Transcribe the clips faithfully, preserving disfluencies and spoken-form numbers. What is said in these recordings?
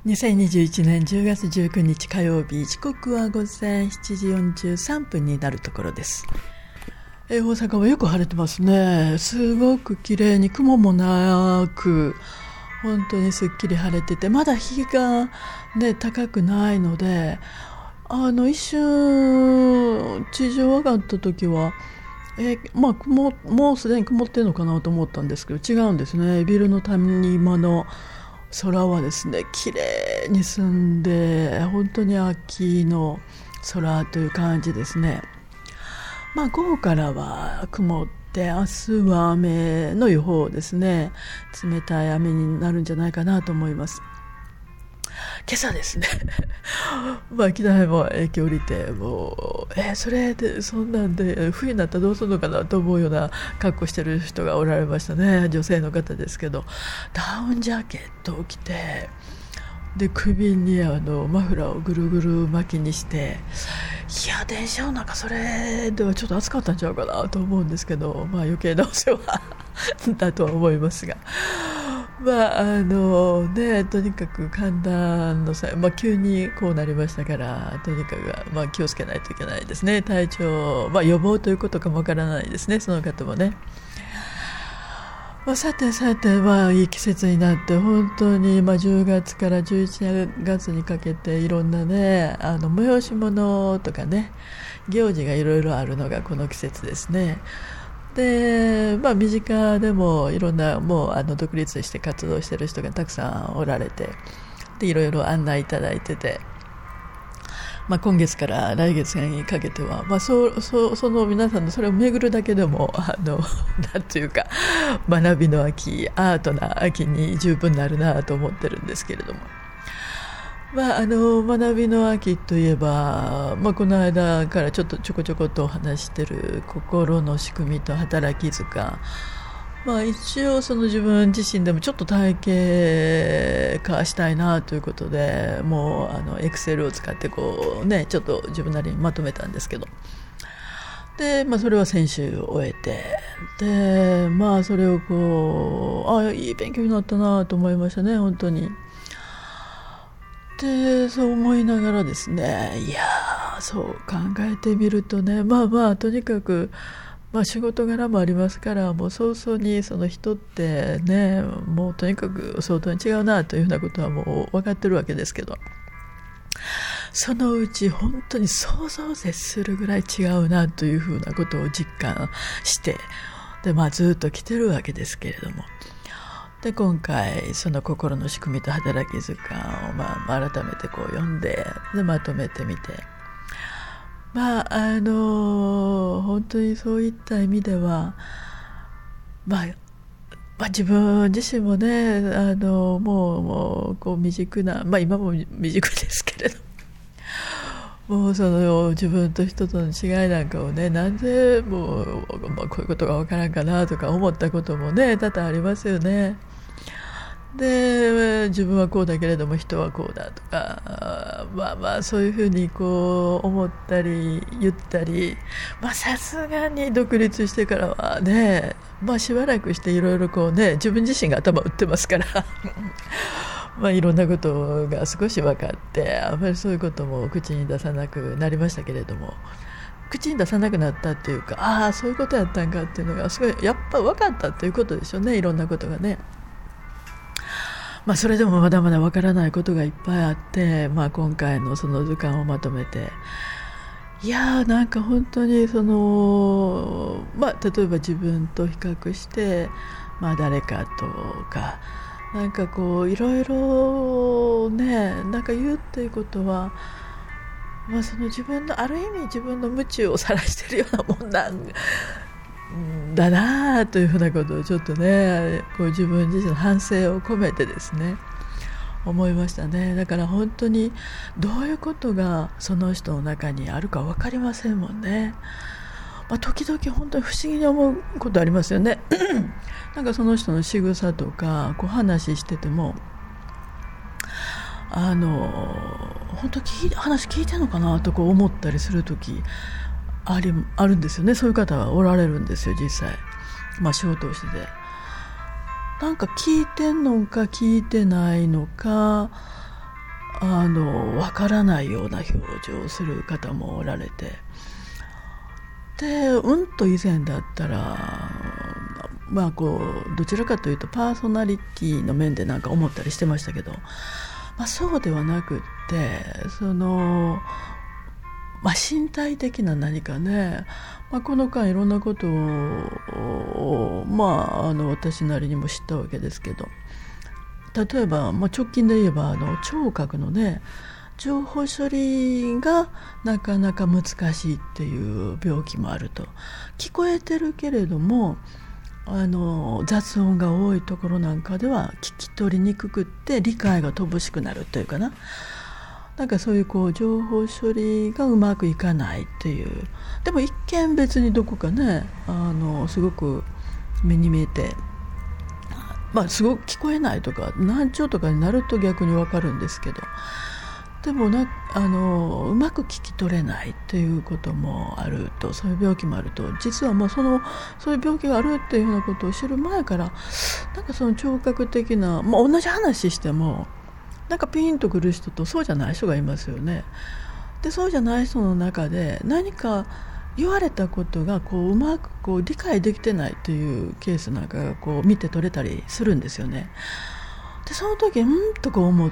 にせんにじゅういちねんじゅうがつじゅうくにち火曜日、時刻は午前しちじよんじゅうさんぷんになるところです。え大阪はよく晴れてますね。すごく綺麗に雲もなく、本当にすっきり晴れてて、まだ日が、ね、高くないので、あの一瞬地上上がった時はえまあ、雲もうすでに曇ってるのかなと思ったんですけど、違うんですね。ビルの谷間の空はですね、綺麗に澄んで、本当に秋の空という感じですね。まあ、午後からは曇って、明日は雨の予報ですね。冷たい雨になるんじゃないかなと思います。今朝ですねまあ北へも駅降りて、もうえー、それでそんなんで冬になったらどうするのかなと思うような格好してる人がおられましたね。女性の方ですけど、ダウンジャケットを着て、で首にあのマフラーをぐるぐる巻きにして、いや電車の中それではちょっと暑かったんちゃうかなと思うんですけど、まあ余計なお世話だとは思いますが、まああのね、とにかく寒暖の際、まあ、急にこうなりましたから、とにかく、まあ、気をつけないといけないですね。体調、まあ、予防ということかもわからないですね、その方もね。まあ、さてさて、まあ、いい季節になって本当に、まあ、じゅうがつからじゅういちがつにかけていろんなね、あの催し物とかね、行事がいろいろあるのがこの季節ですね。で、まあ、身近でもいろんなもうあの独立して活動している人がたくさんおられて、でいろいろ案内いただいてて、まあ、今月から来月にかけては、まあ、そ, そ, その皆さんのそれを巡るだけでもあのなんていうか、学びの秋、アートな秋に十分なるなと思ってるんですけれども、まあ、あの学びの秋といえば、まあ、この間からちょっとちょこちょことお話している心の仕組みと働き図鑑、まあ、一応その自分自身でもちょっと体系化したいなということで、もうあのエクセルを使ってこう、ね、ちょっと自分なりにまとめたんですけど、で、まあ、それは先週終えて、で、まあ、それをこう、あ、いい勉強になったなと思いましたね、本当に。でそう思いながらですね、いやそう考えてみるとね、まあまあとにかく、まあ、仕事柄もありますから、もう早々にその人ってね、もうとにかく相当に違うなというふうなことはもう分かってるわけですけど、そのうち本当に想像を絶するぐらい違うなというふうなことを実感して、で、まあ、ずっと来てるわけですけれども、で今回その心の仕組みと働き図鑑を、まあ、改めてこう読んで、でまとめてみて、まああの本当にそういった意味では、まあまあ、自分自身もね、あのもう、もうこう未熟な、まあ、今も未熟ですけれどもうその自分と人との違いなんかをね、なんでもう、まあ、こういうことが分からんかなとか思ったこともね、多々ありますよね。で自分はこうだけれども人はこうだとか、まあまあそういうふうにこう思ったり言ったり、まあさすがに独立してからはね、まあしばらくしていろいろこうね、自分自身が頭打ってますからまあいろんなことが少し分かって、あんまりそういうことも口に出さなくなりましたけれども、口に出さなくなったっていうか、ああそういうことやったんかっていうのがすごいやっぱ分かったっていうことでしょうね、いろんなことがね。まあ、それでもまだまだわからないことがいっぱいあって、まあ、今回のその図鑑をまとめて、いやーなんか本当にその、まあ、例えば自分と比較して、まあ、誰かとかなんかこういろいろね、なんか言うっていうことは、まあ、その自分のある意味自分の無知を晒してるようなもんなんだなというふうなことをちょっとね、こう自分自身の反省を込めてですね思いましたね。だから本当にどういうことがその人の中にあるか分かりませんもんね。まあ、時々本当に不思議に思うことありますよねなんかその人の仕草とかこう話してても、あの本当聞い話聞いてるのかなとこう思ったりする時ありあるんですよね。そういう方はおられるんですよ、実際。まあ仕事をしてて、なんか聞いてんのか聞いてないのか、 あのわからないような表情をする方もおられて、でうんと以前だったら、まあ、こうどちらかというとパーソナリティの面でなんか思ったりしてましたけど、まあ、そうではなくってその、まあ、身体的な何かね、まあ、この間いろんなことを、まあ、あの私なりにも知ったわけですけど、例えば、まあ、直近で言えばあの聴覚のね情報処理がなかなか難しいっていう病気もあると。聞こえてるけれどもあの雑音が多いところなんかでは聞き取りにくくって理解が乏しくなるというかな、なんかそういうこう情報処理がうまくいかないっていう。でも一見別にどこかねあのすごく目に見えて、まあすごく聞こえないとか難聴とかになると逆に分かるんですけど、でもなあのうまく聞き取れないっていうこともあると、そういう病気もあると、実はもうそのそういう病気があるっていうようなことを知る前からなんかその聴覚的な、まあ、同じ話してもなんかピンとくる人とそうじゃない人がいますよね。でそうじゃない人の中で何か言われたことがこううまくこう理解できてないというケースなんかがこう見て取れたりするんですよね。でその時うんとこう思って、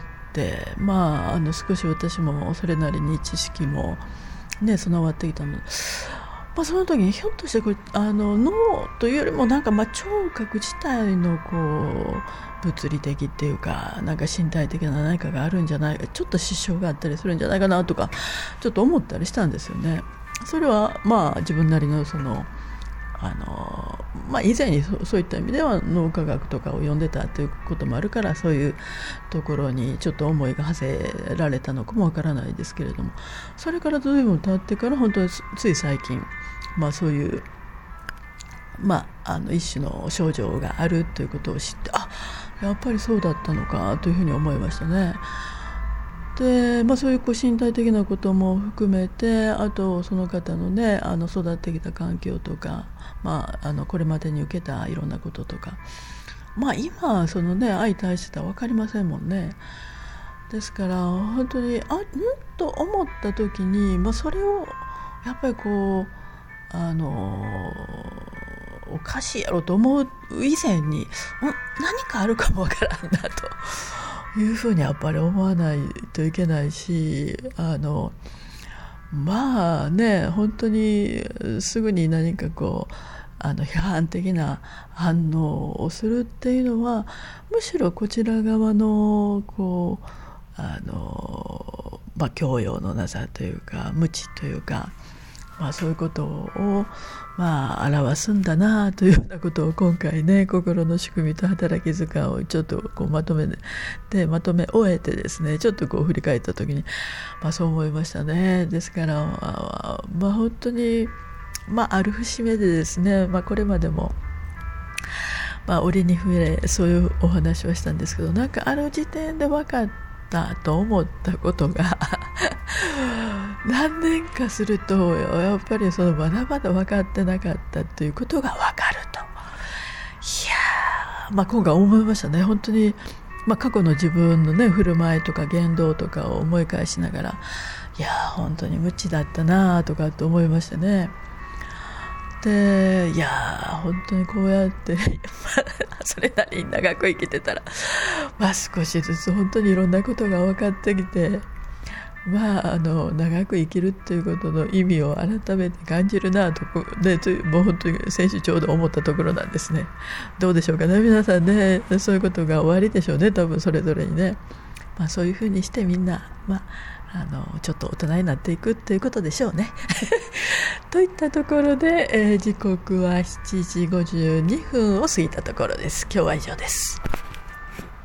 まあ、あの少し私もそれなりに知識も、ね、備わってきたので、まあ、その時にひょっとしてこれあの脳というよりもなんかまあ聴覚自体のこう物理的っていうかなんか身体的な何かがあるんじゃないか、ちょっと支障があったりするんじゃないかなとかちょっと思ったりしたんですよね。それはまあ自分なりのそのあの、まあ、以前に そ, そういった意味では脳科学とかを読んでたということもあるから、そういうところにちょっと思いが馳せられたのかもわからないですけれども、それから随分経ってから本当につい最近、まあ、そういう、まあ、あの一種の症状があるということを知って、あ、やっぱりそうだったのかというふうに思いましたね。でまあ、そういうこう身体的なことも含めて、あとその方のねあの育ってきた環境とか、まあ、あのこれまでに受けたいろんなこととか、まあ、今そのね相対してたら分かりませんもんね。ですから本当にあんと思った時に、まあ、それをやっぱりこうあのおかしいやろと思う以前にん何かあるかも分からんなというふうにやっぱり思わないといけないし、あのまあね本当にすぐに何かこうあの批判的な反応をするっていうのはむしろこちら側のこうあの、まあ、教養のなさというか無知というか、まあ、そういうことを、まあ、表すんだなというようなことを今回ね心の仕組みと働き図鑑をちょっとこうまとめてまとめ終えてですね、ちょっとこう振り返った時に、まあ、そう思いましたね。ですから、まあ、本当に、まあ、ある節目でですね、まあ、これまでも、まあ、折に触れそういうお話をしたんですけど、なんかある時点で分かったと思ったことが何年かするとやっぱりそのまだまだ分かってなかったということが分かると、いやー、まあ、今回思いましたね。本当に、まあ、過去の自分の、ね、振る舞いとか言動とかを思い返しながら、いやー本当に無知だったなとかって思いましたね。でいやー本当にこうやってそれなりに長く生きてたら、まあ、少しずつ本当にいろんなことが分かってきて、まあ、あの長く生きるっていうことの意味を改めて感じるなと、ね、もう本当に先週ちょうど思ったところなんですね。どうでしょうかね皆さんね、そういうことが終わりでしょうね多分それぞれにね、まあ、そういうふうにしてみんな、まあ、あのちょっと大人になっていくっていうことでしょうねといったところで、えー、時刻はしちじごじゅうにふんを過ぎたところです。今日は以上です。